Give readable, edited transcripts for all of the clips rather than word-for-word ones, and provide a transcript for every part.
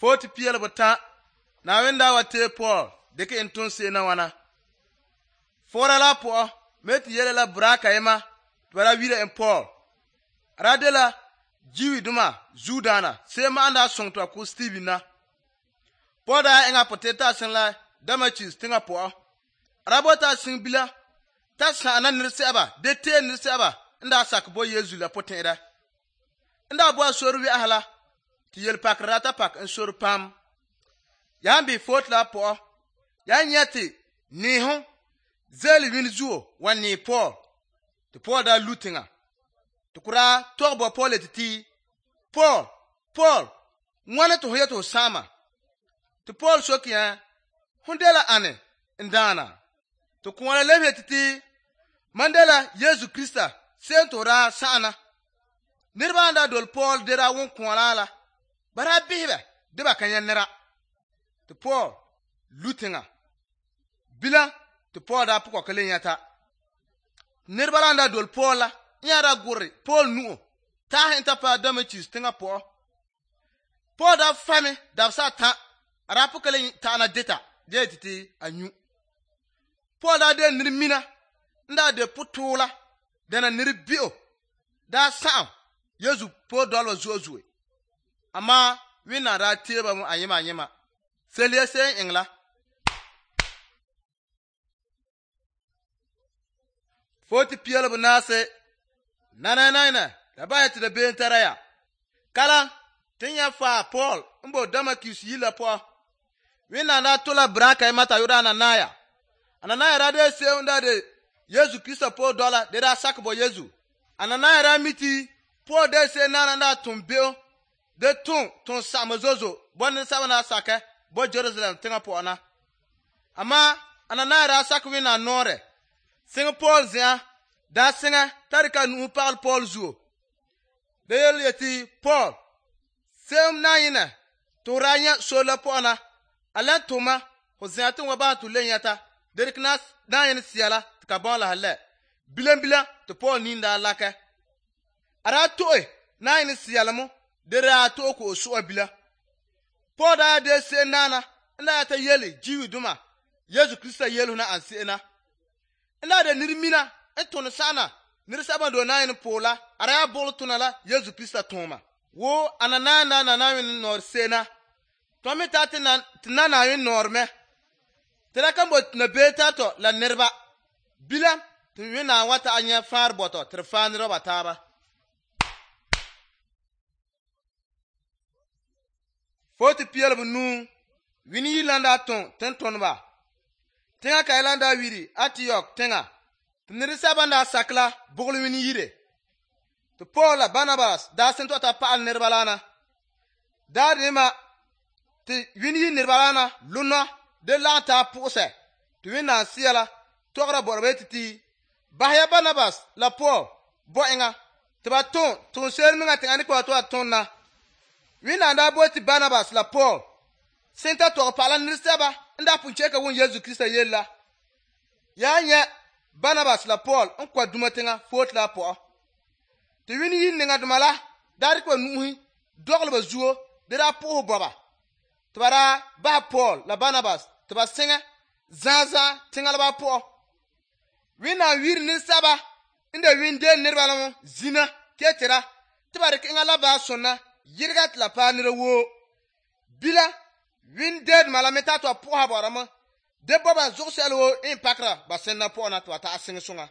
40 piel bata na wenda wate Paul deke entun se na wana fora la po meti yele la braka ema para wira en Paul radela jiwi duma zudana se ma anda songto ku Steven na poda enga poteta sen la damachis tinga po rabota sin bila ta sa na nirse aba de te nirse aba nda sak bo Yesu la potera nda bo soru wi ahla ti yel pak rata pak en soru pam yambi fot la po ya nyati ni ho zeli win zuo wani Paul to Paul da lutinga to kura torbo Paul etiti Paul ngwana to hoya to sama to Paul sokia hundela ane ndana to kuwana lebe etiti mandela Yesu Krista sento ra sana nirba anda dol Paul dera won kuwala bara bibe de ba kanya nera to Paul lutinga bila to Paul da poko kalen yata nirba anda dol Paul la nyara gurri Paul nu ta henta pa damachis tinga Paul da fami da sa ta arapu kalen ta na data de titi anyu Paul da de nirmina nda de putula dena nirbio da sa Yesu Paul dolwa zuozue ama wina da teba mu anyima selie se engla Foti piel bunase nana da bayati da bentaraya kala tinya fa Paul mbo damakis yila po wina da tola braka e mata yuda ananaya rade se unda de Yesu Kristo Paul dola de da sakbo Yesu ananaya ra miti Paul de se nana da tumbeo de ton samazozo bon sabana saka bo Jerusalem tinga po na ama ananaya ra sakwi na nore sing Paul zia da singa tarika nu parle Paul zuo de yeti Paul sem na yina to ranya sola po na ala toma ho zia tun wa ba to lenyata deriknas na yin siala ka bon la halle bilen to Paul ninda laka ara to na yin siala mo dera to ko so abila Paul da de se nana nda ta yele jiwi duma Yesu Kristo yelu na ansena nda de nirmina eton sana nirsaba do na yin pola ara bol tunala Yesu Kristo toma wo anana na yin nor sena to mi tati na yin norme tera kan bot na beta to la nirba bila tu wina wata anya far boto trfan roba taba Foti piel bunu wini yilanda ton ba tenga kailanda wiri Antioch tenga tiniri sabanda sakla bugul wini yire to Paul Barnabas da sento ta paal nirbalana da rima ti wini nirbalana luna de lanta puse tu wina siala togra borbetiti bahya Barnabas la Paul boinga tiba ton serminga tengani ko to tonna wina nda boti Barnabas la Paul senta to pala nirsaba nda puncheka won Yesu Kristo yella ya Barnabas la Paul on kwa dumatenga fot la po te wini yinninga dumala dari ko nuhi doglo ba zuo de da po baba tbara ba Paul la Barnabas tba senga zaza tinga ba po wina wir nirsaba inde winde nirbala zina ketera tbara kinga la ba sonna yirgat la panire wo bila winded mala metato a poha barama de baba zorsel wo impakra basenna pona to ata asin sunga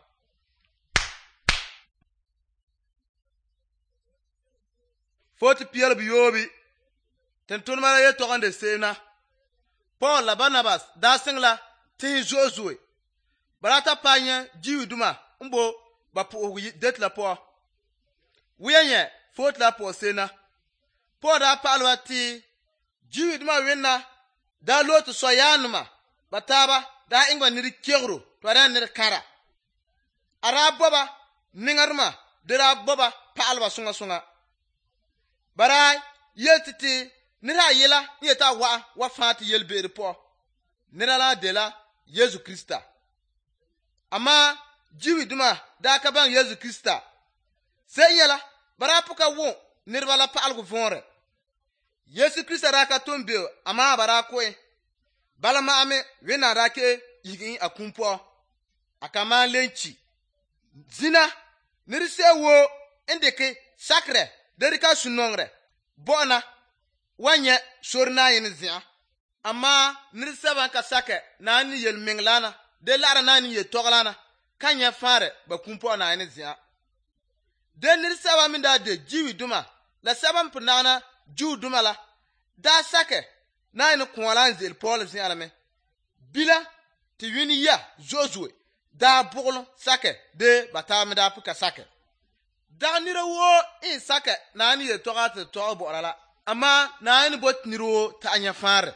Foti piel biyobi tentun mala ye to gande sena Paul la Barnabas da singla ti Josué barata panya jiwi duma mbo ba po det la po wiyenye fot la po sena Paul da palwa ti jiwi duma winna da lotu soyanuma bataba da ingwa niri kegro to da niri kara ara boba ningarma dira boba palwa sunga bara yetiti nira yela yeta wa fati yelbere po nira la dela Yesu Krista ama jiwi duma da ka ban Yesu Krista se yela bara puka wo nirba la palgu vonre Yesu Krista raka tumbe ama bara koe. Balama ame wena rake yigi akumpo. Akama lenchi. Zina nirise wo indeke sakre derika sunongre. Bona wanye sorna yin zia. Ama nirise banka sake na ni yel menglana. De lara na ni ye toglana. Kanya fare ba kumpo na yin zia. De nirise wa minda de jiwi duma. La saban punana jiwi duma la. Da sake na yin kwala nzel Paul zia la me. Bila ti wini ya zozwe. Da buglo sake de batame da puka sake. Da nira wo in sake na ni ye toga te toga bo la. Ama na ni bot niro ta anya fare.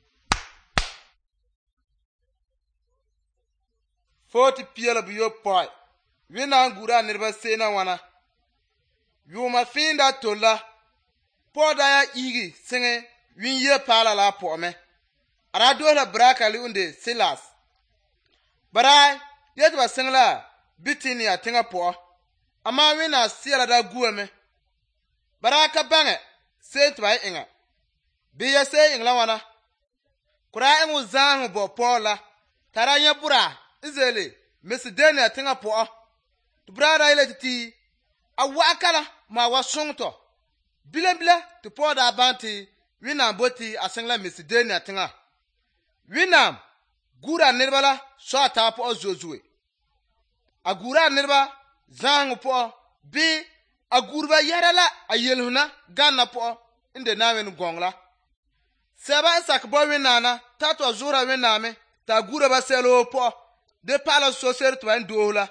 40 piela bu yo poi. Wina ngura nirba sena wana. Yuma finda tola. Poda ya igi singe win ye pala la po me. Ara dola braka li unde Silas. Barai yet ba singla bitini ya tinga po. Ama wina siela da guwe me. Baraka bange sent by inga. Biya se ingla wana. Kura ingu zangu bo pola. Taranya bura izele mesideni ya tinga po. Tubrara ile titi awakala ma wasungto. Bila tu poda banti wina boti asingla mesideni ya tinga. Wina gura nirbala so ta po zozwe. Agura nirba zangu po bi agurba yarala ayelhuna ganna po inde nawen gongla. Seba sak bo winana tato zura winame ta gura ba selo po de pala soser to ndola.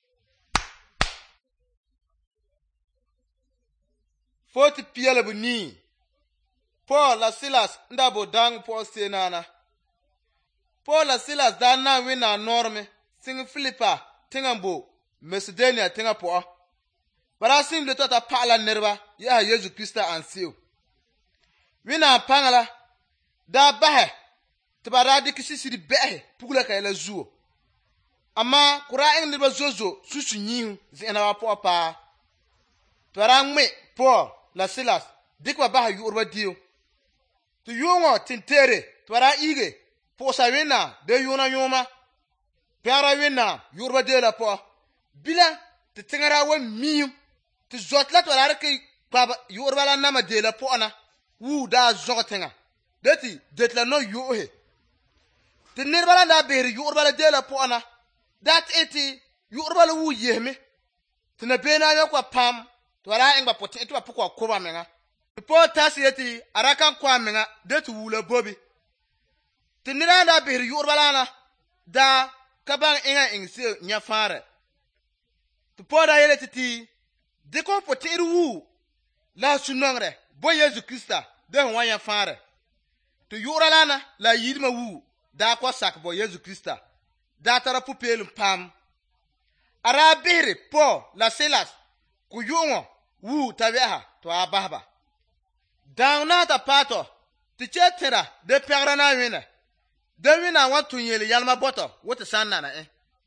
40 piela bu ni. Paul la Silas ndabo dang po senana. Paul la Silas dana wina norme sing Philippa tingambo Macedonia tinga po. Bara sim le tota pala nerba ya Yesu Krista ansio. Wina pangala da bahe tibara dikisi sidi bahe pugula kayela zuo. Ama kura eng nerba zozo susu nyihu zina wa po pa. Tibara ngme Paul la Silas dikwa bahe yurba dio. Tu yungo tintere tibara ige posa wina de yuna yuma. Piara wina yurba de la po. Bila te tingara wa miyu. Te zotla to la ke baba yurba la nama de la po ana. Wu da zotinga. Deti detla no yuhe. Te nirbala da beri yurba la de la po ana. Dat eti yurba la wu yehme. Te na bena yo kwa pam. To la engba potin etu apukwa koba menga. Te po tasi eti arakan kwa menga detu wu la bobi. Te nira da beri yurba la na. Da kabang inga ingse nyafare. Tu poda yele titi deko potin wu la sunongre bo Yesu Krista de wanya fare. Tu yura lana la yidma wu da kwa sak bo Yesu Krista da tara pupelum pam. Ara bere po la Silas ku yungo wu taweha to ababa. Dawna ta pato ti chetera de perra na wina. De wina wa tunyele yalma boto wote sanna na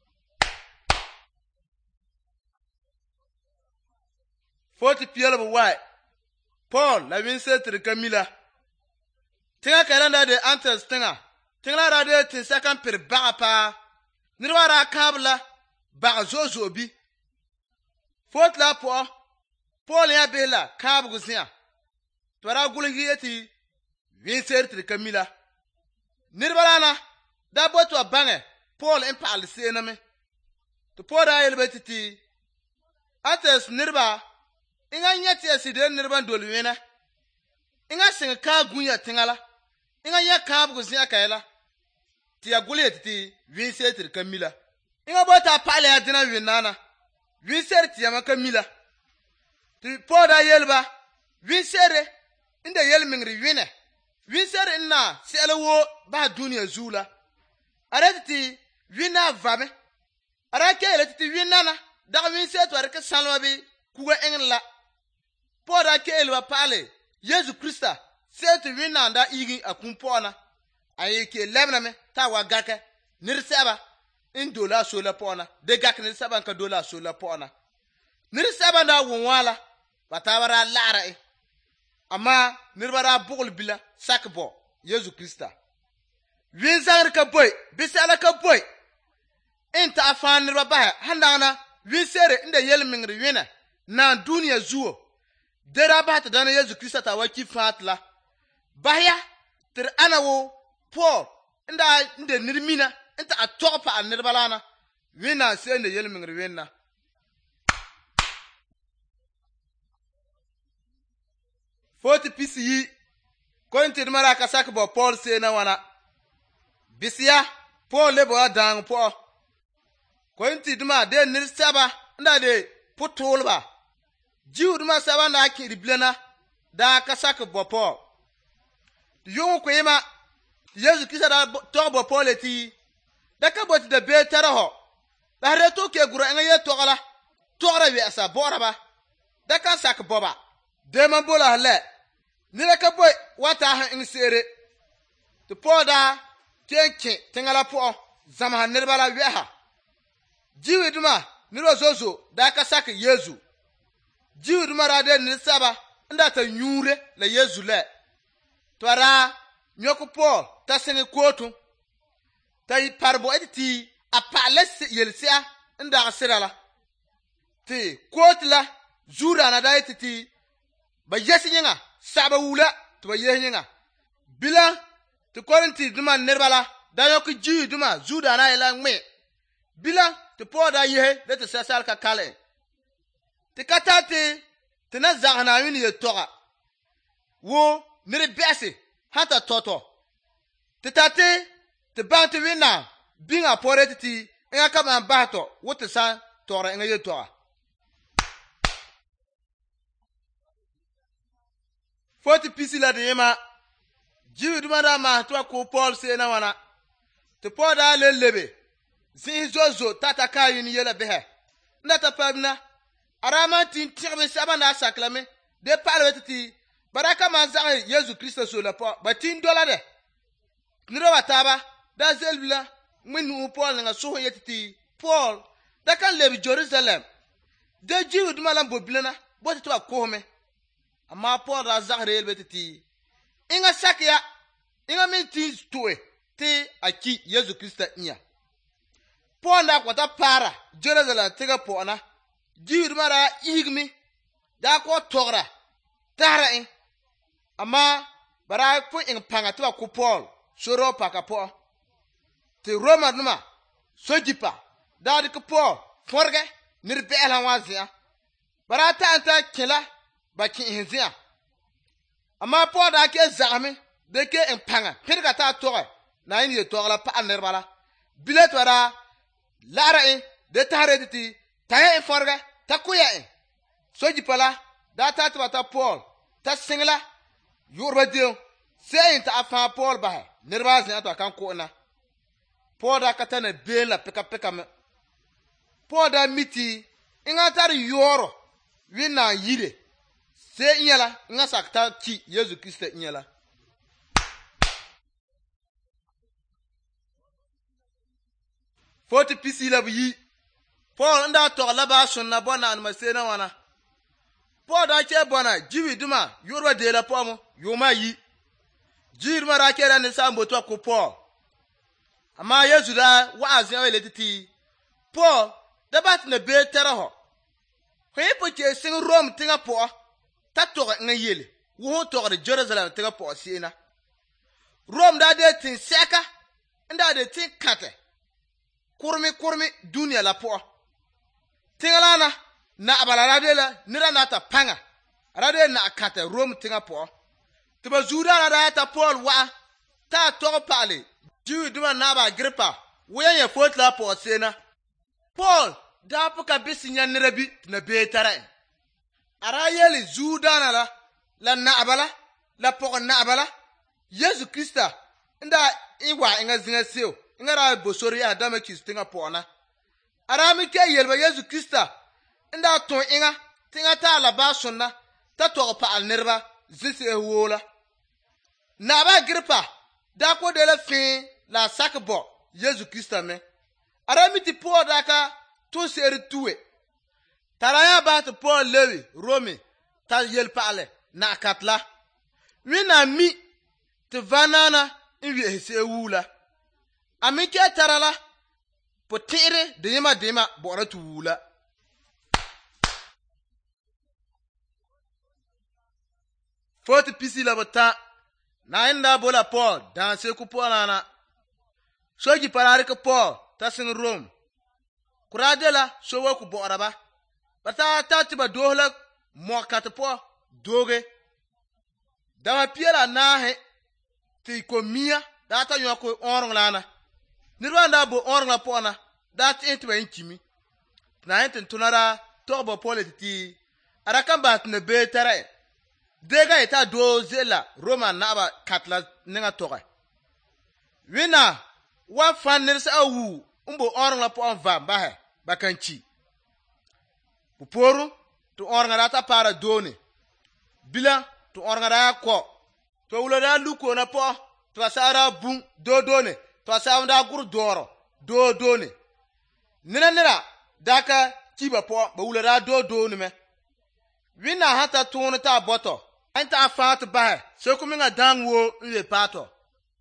40 piela bu wai. Paul la winse tri Camila. Tinga kalanda de antes tinga. Tinga ra de tin second per ba pa. Nirwara kabla ba zozo bi. Fort la po. Paul ya bela kab guzia. Twara gulhi eti winse tri Camila. Nirwara na da boto bange Paul en pal sena me. To poda yelbetiti. Antes nirba inga nyati aside nirban dolwena inga singa ka gunya tingala inga nya ka bu zia kaela ti agule ti winse tri Camila inga bota pale adina winana winse ti yama Camila ti poda yelba winsere inda yelmingri wine winsere inna selewo ba dunia zula arati wina vabe arake elati winana da winse to arke salwa bi kuga engla poda ke elwa pale Yesu Krista setu wina nda igi akumpona ayeke lemna me ta wa gake nirseba in dola sola pona de gake nirseba ka dola sola pona nirseba nda wonwala batawara lara amma nirba daa bugul bila sak bo Yesu Krista win zangr ka boy bisala ka boy inta afan nirba ba handana win sere inda yel mingri wina na duniya zuo dera ba ta dana Yesu Krista ta waki fatla bahya ter anawo Paul inda nirmina inta atopa al nirba lana wina se inda yel mingri wina 40 pisi yi kointi mara ka sak bo Paul se na wana bisia Paul le bo dang po kointi duma de nir saba nda de putulba jiu duma saba na ki riblena da ka sak bo Paul yongu ko yema Yesu Krista da to bo Paul eti da ka boti de be taraho da reto ke gura nga togala togra wi asa boraba da ka sak boba de man bola le nira ka boy wata ha insere to poda tenke tingala po zama nirbala weha jiwi duma niro zozo da ka sak Yesu jiwi duma rade ni saba nda ta nyure la Yesu le twara nyoko po ta sene kotu tai parbo eti a palace yelsia nda sirala ti kotla zura na da eti ba yesi nyinga saba wula to ba yehi nyinga bila to korinti duma nerbala da yok ji duma zuda na ila ngme bila to poda yehe de to sasal ka kale te katate te na zagna yuni ye toga wo nere bese hata toto te tate te bante wina binga poretiti nga kama bato wote sa tora nga ye toga 40 pisi la de yema jiwi duma da ma to ko Paul se na wana te poda le lebe zin zozo tata kayin yela behe ndata pabna arama tin tirbe sabana saklame de parwetiti baraka ma za Yesu Krista so la po batin dola de niro wataba da zelbla minu Paul nga so yetiti Paul da kan lebe Jerusalem de jiwi duma la boblena boti to ko me amma Paul da zahreel betiti inga sakya inga minti tuwe te aki Yesu Krista nya Paul da kwata para Jerusalem tega pona jiir mara igmi da ko togra tara in amma bara fu in panga to ko Paul soro paka po te Roma numa sojipa da de ko Paul forge nir beelan wazia bara ta anta kila baki hinzia amma Paul da ke zame de ke en panga pirga ta toga na yin ye toga pa nerbala bilet wara lara e de tarediti taye en forga takuya e soji pala da ta ta Paul ta singla yurba dio se ta afa Paul ba nerba zin to kan ko na Paul da katana be la peka me Paul da miti inga tar yoro wina yire se inyala nga sakta ki Yesu Krista inyala 40 pisi la yi Paul nda to la ba sunna bona an masena wana Paul da ke bona jiwi duma yorwa de la pomo yoma yi jir mara ke ran sambo to ko Paul amma Yesu da wa'azi ya wele titi Paul da bat na be teraho ko yipo ke sing Rome tinga po ta to nga yele wo to de Jerusalem tinga po sina Rome da de tin seka nda de tin kate kurmi dunia la po tingalana na abalala de la nira na ta panga rade na kate Rome tinga po tiba zura na da ta Paul wa ta to pale jiwi duma na ba gripa waye ya fot la po sina Paul da puka bisinya nirabi na betara ara yeli zudana la na abala la po na abala Yesu Krista nda iwa inga zinga seo inga ra bosori adama kistinga pona ara mi ke yelba Yesu Krista nda ton inga tinga ta la ba sunna ta to pa al nirba zise wola na ba gripa da ko de la fin la sakbo Yesu Krista me ara mi ti po da ka to seri tuwe taraya ba to Paul lewi Rome ta yel pale na katla Wina mi te vanana in wi hese wula. Ami ke tarala po tere dema bora tu wula. Forti pisi la bata na inda bola Paul danse ku Paul ana. Soji parare ke Paul ta sin Rome. Kuradela sowo ku bora ba. Bata ta tiba dohla mokat Paul doge. Dama piela na he ti ko mia data yoko orong lana. Nirwanda bo orong la Paul na dat entwa inkimi. Na enten tunara tobo Paul ti arakan bat ne be tare. Dega ita do zela Roman naba katla ninga toga. Wina wa fan nirsa awu umbo orong la po va bahe bakanchi. Puporu to orong rata para doni. Bila to orong ra ko. To ulada luko na po to asara bun do doni. To asara gur doro do doni. Nira daka tiba po ba ulada do doni me. Wina hata tunu ta boto. Anta afat ba so kuminga dangwo nle pato.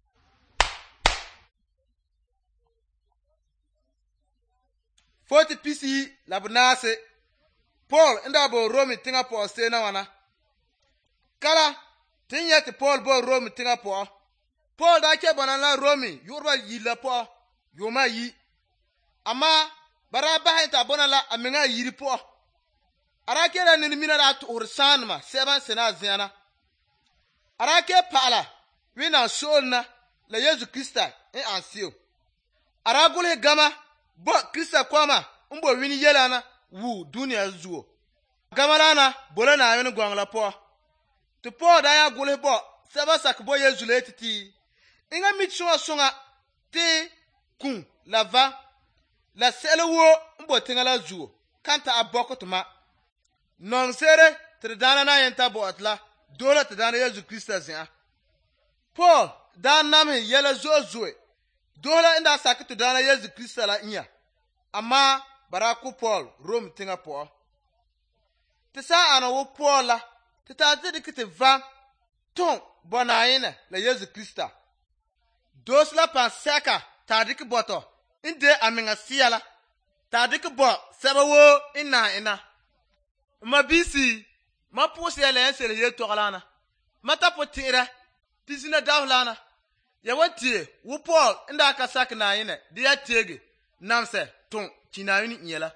Forti pisi labnase Paul inda bo Rome tinga po se na wana. Kala tinyete Paul bo Rome tinga po. Paul da ke banana Rome yorba yila po yoma yi. Ama baraba enta bonala aminga yiri po. Arake la nilmina la ursanma seban sena ziana. Arake pala wina solna la Yesu Krista en ansio. Aragule gama bo Krista kwama umbo wini yelana wu dunia zuo. Gama lana bola na wini gwangla po. Tu po da ya gule bo seba sakbo Yesu letiti. Inga mitsuwa sunga te kun lava la selewo umbo tingala zuo. Kanta aboko tuma. Non sere tredana na yenta bo atla dola tredana Yesu Krista zia. Paul dan nam yela zozoe. Dola inda sakit tredana Yesu Krista la inya. Ama baraku Paul Rome tinga po. Tesa ana wo Paul la teta dikite va ton bonayene la Yesu Krista. Dos la panseka tadik boto inde aminga siala. Tadik bo sebawo ina. Ma bisi ma pusi ya len sele ye toglana mata potira tisina dawlana ya wati wu Paul inda ka sakna yine dia tege namse ton tinayini nyela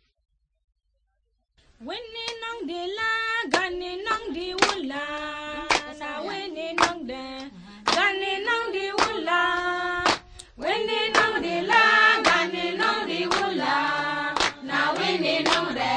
wenne nong de la gane nong de wula na wenne nong de gane nong de wula wenne nong de la gane nong de wula na wenne nong de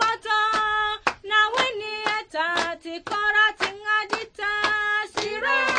Kora tinga dita sira